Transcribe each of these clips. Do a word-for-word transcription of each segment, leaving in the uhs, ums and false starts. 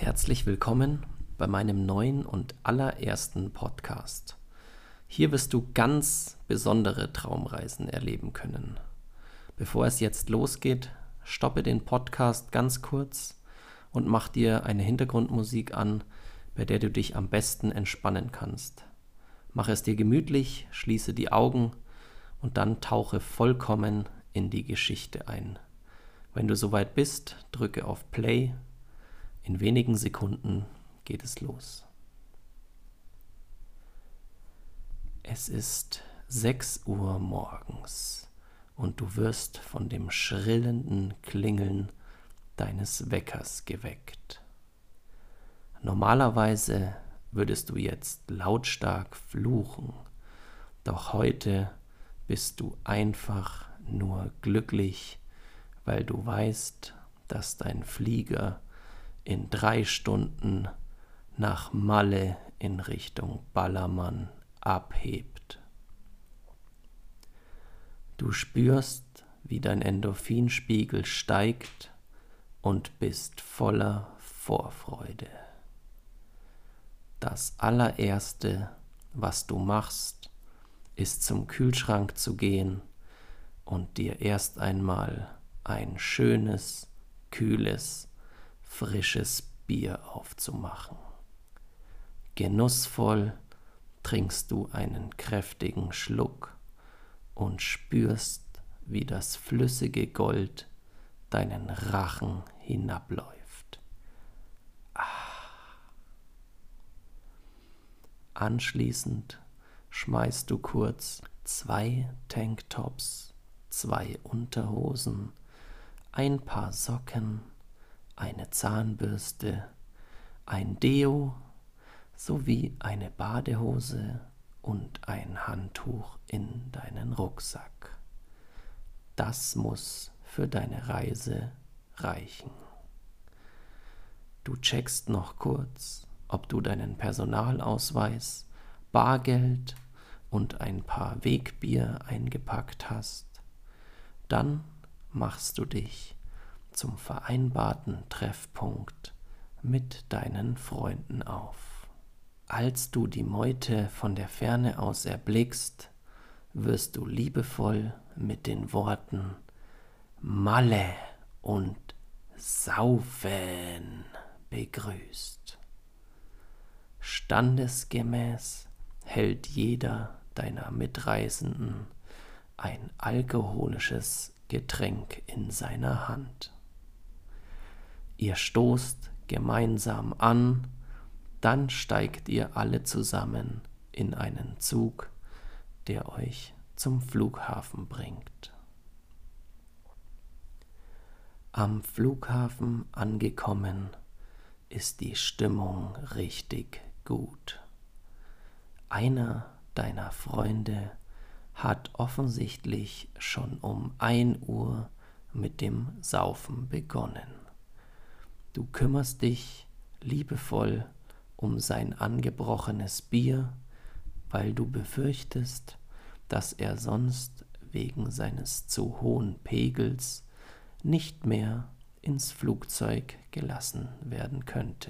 Herzlich willkommen bei meinem neuen und allerersten Podcast. Hier wirst du ganz besondere Traumreisen erleben können. Bevor es jetzt losgeht, stoppe den Podcast ganz kurz und mach dir eine Hintergrundmusik an, bei der du dich am besten entspannen kannst. Mach es dir gemütlich, schließe die Augen und dann tauche vollkommen in die Geschichte ein. Wenn du soweit bist, drücke auf Play. In wenigen Sekunden geht es los. Es ist sechs Uhr morgens und du wirst von dem schrillenden Klingeln deines Weckers geweckt. Normalerweise würdest du jetzt lautstark fluchen, doch heute bist du einfach nur glücklich, weil du weißt, dass dein Flieger in drei Stunden nach Malle in Richtung Ballermann abhebt. Du spürst, wie dein Endorphinspiegel steigt und bist voller Vorfreude. Das allererste, was du machst, ist zum Kühlschrank zu gehen und dir erst einmal ein schönes, kühles, frisches Bier aufzumachen. Genussvoll trinkst du einen kräftigen Schluck und spürst, wie das flüssige Gold deinen Rachen hinabläuft. Ah. Anschließend schmeißt du kurz zwei Tanktops, zwei Unterhosen, ein paar Socken, eine Zahnbürste, ein Deo sowie eine Badehose und ein Handtuch in deinen Rucksack. Das muss für deine Reise reichen. Du checkst noch kurz, ob du deinen Personalausweis, Bargeld und ein paar Wegbier eingepackt hast. Dann machst du dich zum vereinbarten Treffpunkt mit deinen Freunden auf. Als du die Meute von der Ferne aus erblickst, wirst du liebevoll mit den Worten Malle und Saufen begrüßt. Standesgemäß hält jeder deiner Mitreisenden ein alkoholisches Getränk in seiner Hand. Ihr stoßt gemeinsam an, dann steigt ihr alle zusammen in einen Zug, der euch zum Flughafen bringt. Am Flughafen angekommen, ist die Stimmung richtig gut. Einer deiner Freunde hat offensichtlich schon um ein Uhr mit dem Saufen begonnen. Du kümmerst dich liebevoll um sein angebrochenes Bier, weil du befürchtest, dass er sonst wegen seines zu hohen Pegels nicht mehr ins Flugzeug gelassen werden könnte.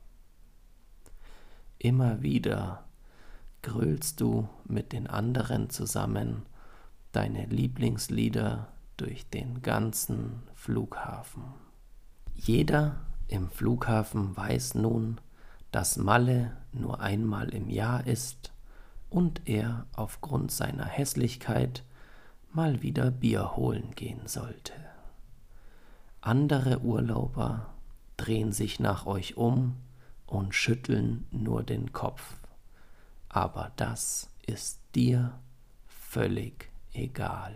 Immer wieder grölst du mit den anderen zusammen deine Lieblingslieder durch den ganzen Flughafen. Jeder im Flughafen weiß nun, dass Malle nur einmal im Jahr ist und er aufgrund seiner Hässlichkeit mal wieder Bier holen gehen sollte. Andere Urlauber drehen sich nach euch um und schütteln nur den Kopf. Aber das ist dir völlig egal.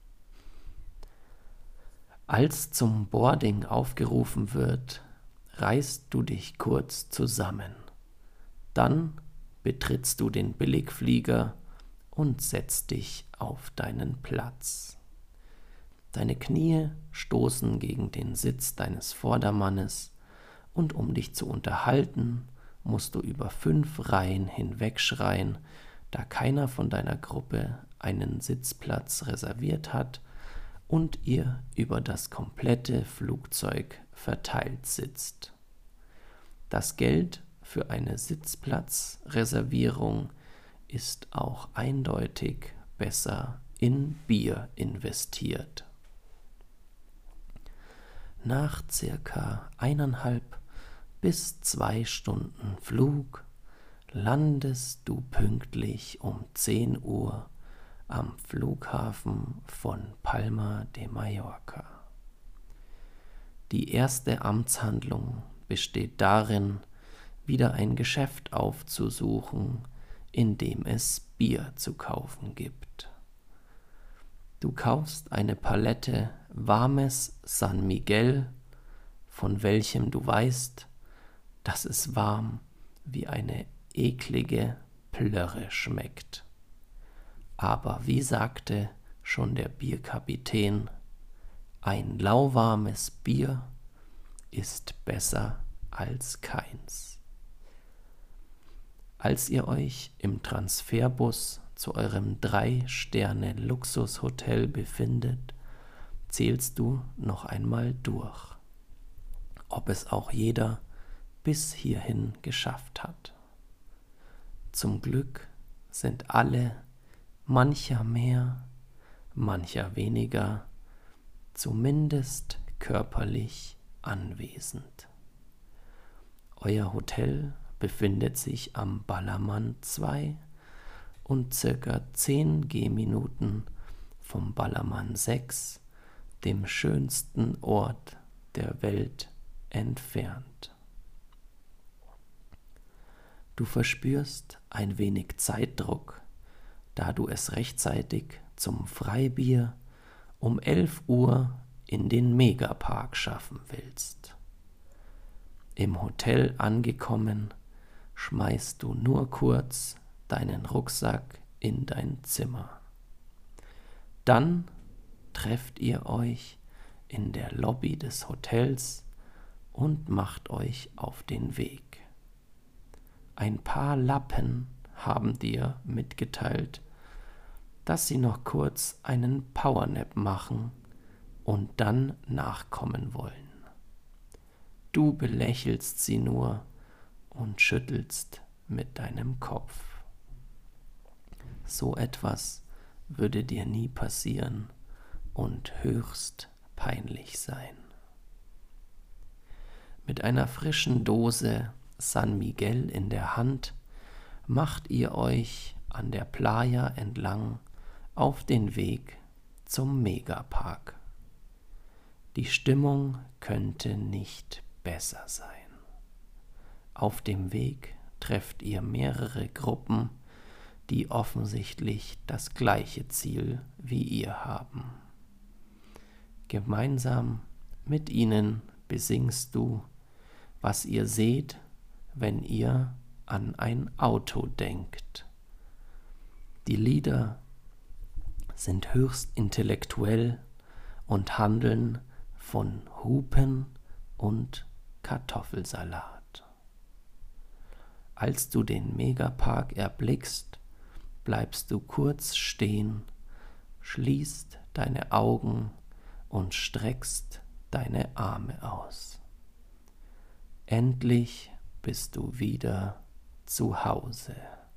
Als zum Boarding aufgerufen wird, reißt du dich kurz zusammen. Dann betrittst du den Billigflieger und setzt dich auf deinen Platz. Deine Knie stoßen gegen den Sitz deines Vordermannes und um dich zu unterhalten, musst du über fünf Reihen hinwegschreien, da keiner von deiner Gruppe einen Sitzplatz reserviert hat und ihr über das komplette Flugzeug verteilt sitzt. Das Geld für eine Sitzplatzreservierung ist auch eindeutig besser in Bier investiert. Nach circa eineinhalb bis zwei Stunden Flug landest du pünktlich um zehn Uhr am Flughafen von Palma de Mallorca. Die erste Amtshandlung besteht darin, wieder ein Geschäft aufzusuchen, in dem es Bier zu kaufen gibt. Du kaufst eine Palette warmes San Miguel, von welchem du weißt, dass es warm wie eine eklige Plörre schmeckt. Aber wie sagte schon der Bierkapitän, ein lauwarmes Bier ist besser als keins. Als ihr euch im Transferbus zu eurem Drei-Sterne-Luxushotel befindet, zählst du noch einmal durch, ob es auch jeder bis hierhin geschafft hat. Zum Glück sind alle, mancher mehr, mancher weniger, zumindest körperlich anwesend. Euer Hotel befindet sich am Ballermann zwei und circa zehn Gehminuten vom Ballermann sechs, dem schönsten Ort der Welt, entfernt. Du verspürst ein wenig Zeitdruck, da du es rechtzeitig zum Freibier um elf Uhr in den Megapark schaffen willst. Im Hotel angekommen, schmeißt du nur kurz deinen Rucksack in dein Zimmer. Dann trefft ihr euch in der Lobby des Hotels und macht euch auf den Weg. Ein paar Lappen haben dir mitgeteilt, dass sie noch kurz einen Powernap machen und dann nachkommen wollen. Du belächelst sie nur und schüttelst mit deinem Kopf. So etwas würde dir nie passieren und höchst peinlich sein. Mit einer frischen Dose San Miguel in der Hand macht ihr euch an der Playa entlang auf den Weg zum Megapark. Die Stimmung könnte nicht besser sein. Auf dem Weg trefft ihr mehrere Gruppen, die offensichtlich das gleiche Ziel wie ihr haben. Gemeinsam mit ihnen besingst du, was ihr seht, wenn ihr an ein Auto denkt. Die Lieder sind höchst intellektuell und handeln von Hupen und Kartoffelsalat. Als du den Megapark erblickst, bleibst du kurz stehen, schließt deine Augen und streckst deine Arme aus. Endlich bist du wieder zu Hause.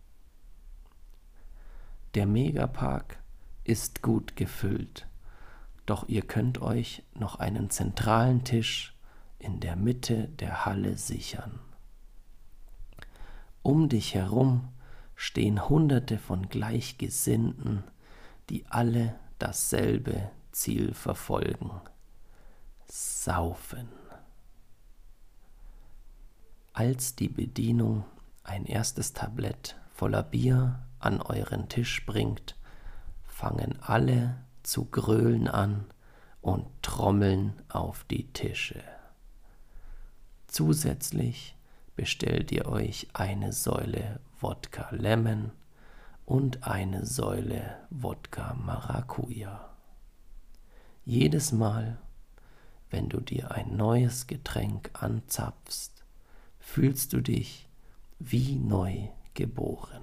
Der Megapark ist gut gefüllt, doch ihr könnt euch noch einen zentralen Tisch in der Mitte der Halle sichern. Um dich herum stehen Hunderte von Gleichgesinnten, die alle dasselbe Ziel verfolgen: Saufen. Als die Bedienung ein erstes Tablett voller Bier an euren Tisch bringt, fangen alle zu grölen an und trommeln auf die Tische. Zusätzlich bestellt ihr euch eine Säule Wodka Lemon und eine Säule Wodka Maracuja. Jedes Mal, wenn du dir ein neues Getränk anzapfst, fühlst du dich wie neu geboren.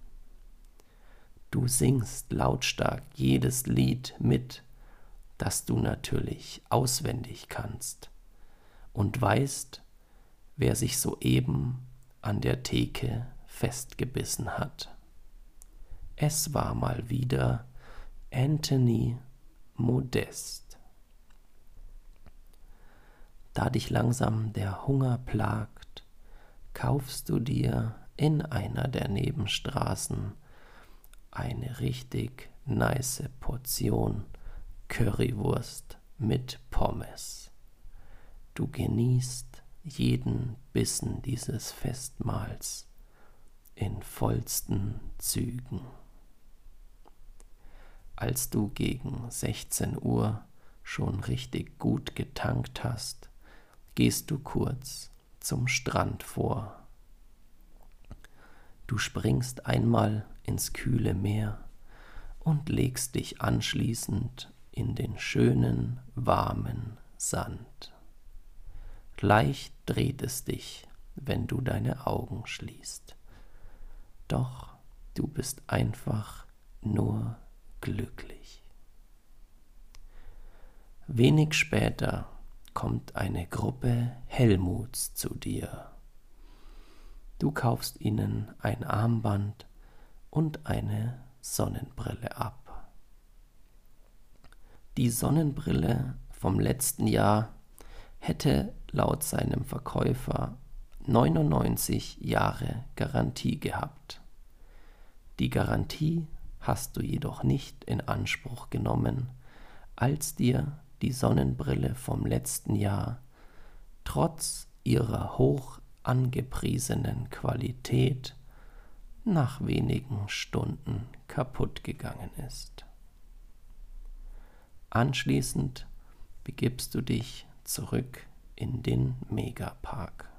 Du singst lautstark jedes Lied mit, das du natürlich auswendig kannst, und weißt, wer sich soeben an der Theke festgebissen hat. Es war mal wieder Anthony Modest. Da dich langsam der Hunger plagt, kaufst du dir in einer der Nebenstraßen eine richtig nice Portion Currywurst mit Pommes. Du genießt jeden Bissen dieses Festmahls in vollsten Zügen. Als du gegen sechzehn Uhr schon richtig gut getankt hast, gehst du kurz zum Strand vor. Du springst einmal ins kühle Meer und legst dich anschließend in den schönen, warmen Sand. Leicht dreht es dich, wenn du deine Augen schließt. Doch du bist einfach nur glücklich. Wenig später kommt eine Gruppe Helmuts zu dir. Du kaufst ihnen ein Armband und eine Sonnenbrille ab. Die Sonnenbrille vom letzten Jahr hätte laut seinem Verkäufer neunundneunzig Jahre Garantie gehabt. Die Garantie hast du jedoch nicht in Anspruch genommen, als dir die Sonnenbrille vom letzten Jahr trotz ihrer hoch angepriesenen Qualität nach wenigen Stunden kaputt gegangen ist. Anschließend begibst du dich zurück in den Megapark.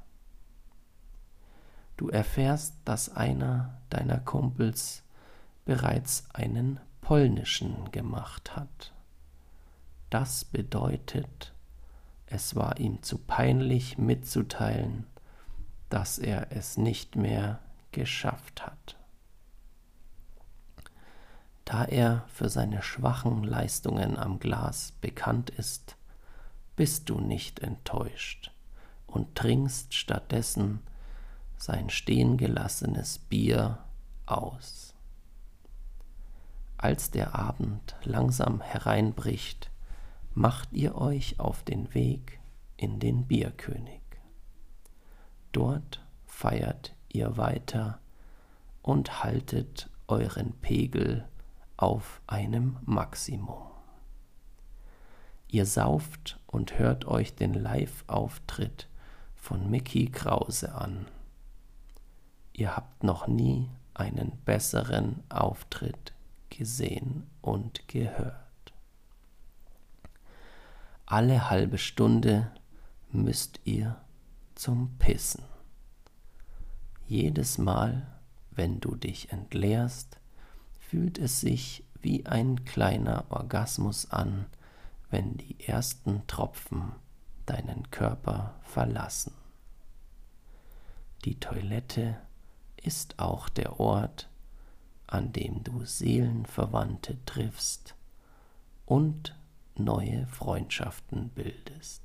Du erfährst, dass einer deiner Kumpels bereits einen polnischen gemacht hat. Das bedeutet, es war ihm zu peinlich mitzuteilen, dass er es nicht mehr geschafft hat. Da er für seine schwachen Leistungen am Glas bekannt ist, bist du nicht enttäuscht und trinkst stattdessen sein stehengelassenes Bier aus. Als der Abend langsam hereinbricht, macht ihr euch auf den Weg in den Bierkönig. Dort feiert ihr weiter und haltet euren Pegel auf einem Maximum. Ihr sauft und hört euch den Live-Auftritt von Mickey Krause an. Ihr habt noch nie einen besseren Auftritt gesehen und gehört. Alle halbe Stunde müsst ihr zum Pissen. Jedes Mal, wenn du dich entleerst, fühlt es sich wie ein kleiner Orgasmus an, wenn die ersten Tropfen deinen Körper verlassen. Die Toilette ist auch der Ort, an dem du Seelenverwandte triffst und neue Freundschaften bildest.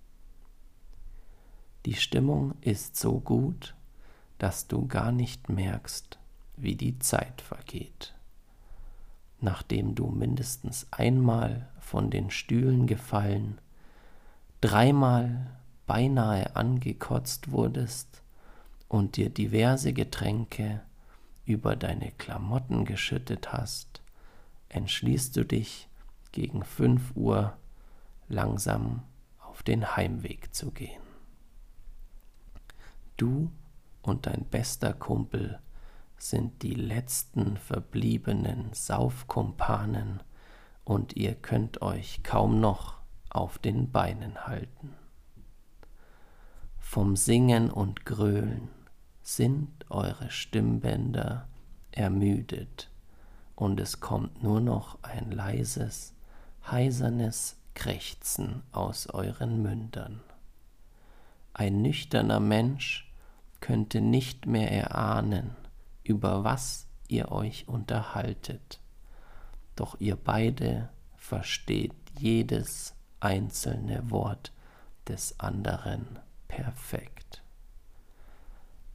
Die Stimmung ist so gut, dass du gar nicht merkst, wie die Zeit vergeht. Nachdem du mindestens einmal von den Stühlen gefallen, dreimal beinahe angekotzt wurdest und dir diverse Getränke über deine Klamotten geschüttet hast, entschließt du dich, gegen fünf Uhr langsam auf den Heimweg zu gehen. Du und dein bester Kumpel sind die letzten verbliebenen Saufkumpanen und ihr könnt euch kaum noch auf den Beinen halten. Vom Singen und Grölen sind eure Stimmbänder ermüdet und es kommt nur noch ein leises, heisernes Krächzen aus euren Mündern. Ein nüchterner Mensch könnte nicht mehr erahnen, über was ihr euch unterhaltet, doch ihr beide versteht jedes einzelne Wort des anderen perfekt.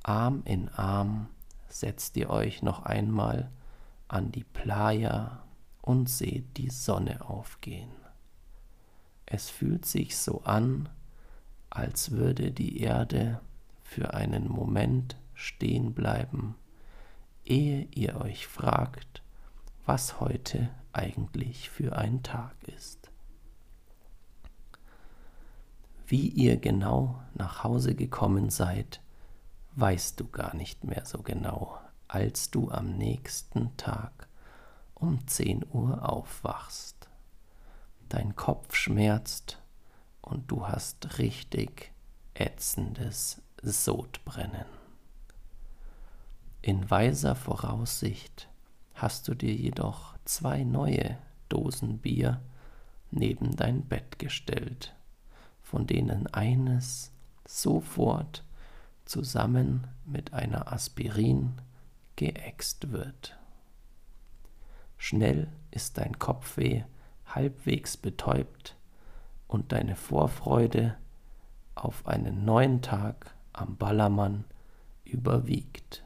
Arm in Arm setzt ihr euch noch einmal an die Playa und seht die Sonne aufgehen. Es fühlt sich so an, als würde die Erde für einen Moment stehen bleiben, ehe ihr euch fragt, was heute eigentlich für ein Tag ist. Wie ihr genau nach Hause gekommen seid, weißt du gar nicht mehr so genau, als du am nächsten Tag um zehn Uhr aufwachst. Dein Kopf schmerzt und du hast richtig ätzendes Sodbrennen. In weiser Voraussicht hast du dir jedoch zwei neue Dosen Bier neben dein Bett gestellt, von denen eines sofort zusammen mit einer Aspirin geäxt wird. Schnell ist dein Kopfweh halbwegs betäubt und deine Vorfreude auf einen neuen Tag am Ballermann überwiegt.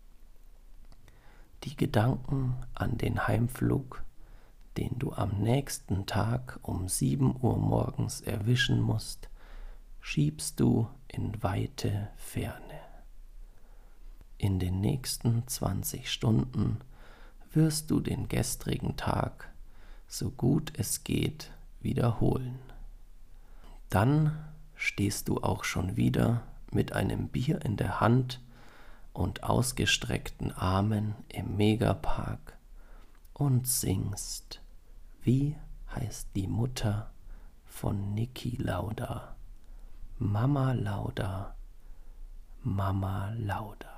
Die Gedanken an den Heimflug, den du am nächsten Tag um sieben Uhr morgens erwischen musst, schiebst du in weite Ferne. In den nächsten zwanzig Stunden wirst du den gestrigen Tag, so gut es geht, wiederholen. Dann stehst du auch schon wieder mit einem Bier in der Hand und ausgestreckten Armen im Megapark und singst, wie heißt die Mutter von Niki Lauda? Mama Lauda, Mama Lauda.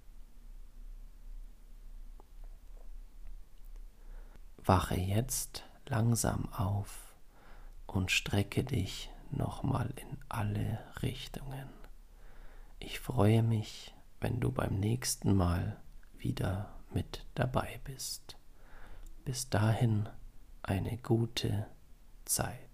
Wache jetzt langsam auf und strecke dich nochmal in alle Richtungen. Ich freue mich, wenn du beim nächsten Mal wieder mit dabei bist. Bis dahin eine gute Zeit.